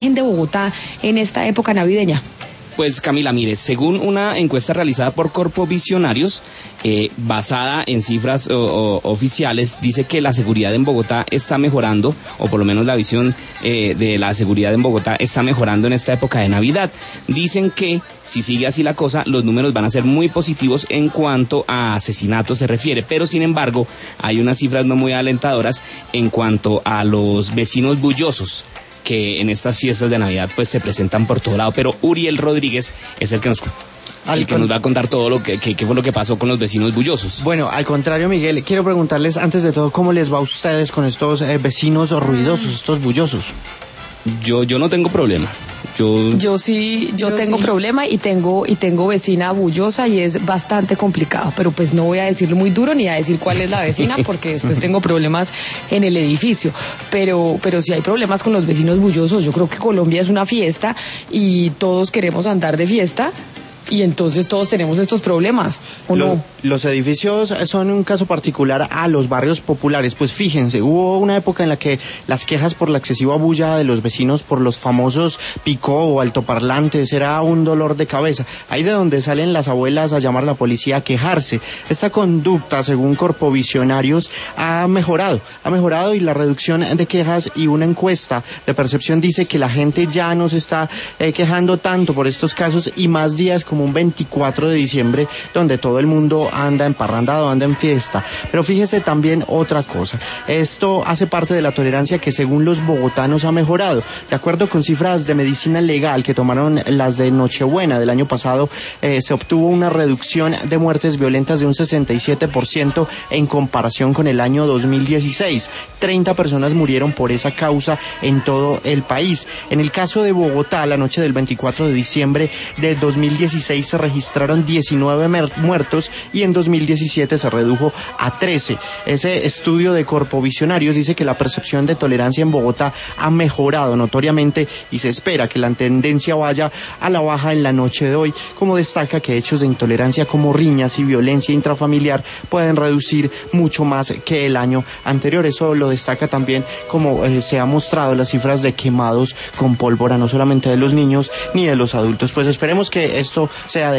de Bogotá en esta época navideña? Pues Camila, mire, según una encuesta realizada por Corpo Visionarios, basada en cifras oficiales, dice que la seguridad en Bogotá está mejorando, o por lo menos la visión de la seguridad en Bogotá está mejorando en esta época de Navidad. Dicen que si sigue así la cosa, los números van a ser muy positivos en cuanto a asesinatos se refiere, pero sin embargo hay unas cifras no muy alentadoras en cuanto a los vecinos bullosos, que en estas fiestas de Navidad pues se presentan por todo lado, pero Uriel Rodríguez es el que nos va a contar todo lo que fue lo que pasó con los vecinos bullosos. Bueno, al contrario, Miguel, quiero preguntarles antes de todo cómo les va a ustedes con estos vecinos ruidosos, estos bullosos. Yo no tengo problema. Yo tengo problema y tengo vecina bullosa y es bastante complicado, pero pues no voy a decirlo muy duro ni a decir cuál es la vecina porque después tengo problemas en el edificio, pero si hay problemas con los vecinos bullosos, yo creo que Colombia es una fiesta y todos queremos andar de fiesta. Y entonces todos tenemos estos problemas, ¿o no? Los edificios son un caso particular a los barrios populares. Pues fíjense, hubo una época en la que las quejas por la excesiva bulla de los vecinos por los famosos picó o altoparlantes era un dolor de cabeza. Ahí de donde salen las abuelas a llamar a la policía a quejarse. Esta conducta, según Corpo Visionarios, ha mejorado y la reducción de quejas y una encuesta de percepción dice que la gente ya no se está quejando tanto por estos casos y más días como un 24 de diciembre donde todo el mundo anda emparrandado, anda en fiesta. Pero fíjese también otra cosa, esto hace parte de la tolerancia que según los bogotanos ha mejorado. De acuerdo con cifras de medicina legal que tomaron las de Nochebuena del año pasado, se obtuvo una reducción de muertes violentas de un 67% en comparación con el año 2016. 30 personas murieron por esa causa en todo el país. En el caso de Bogotá, la noche del 24 de diciembre de 2016 se registraron 19 muertos y en 2017 se redujo a 13. Ese estudio de Corpo Visionarios dice que la percepción de tolerancia en Bogotá ha mejorado notoriamente y se espera que la tendencia vaya a la baja en la noche de hoy, como destaca que hechos de intolerancia como riñas y violencia intrafamiliar pueden reducir mucho más que el año anterior. Eso lo destaca también como se ha mostrado las cifras de quemados con pólvora, no solamente de los niños ni de los adultos. Pues esperemos que esto sea de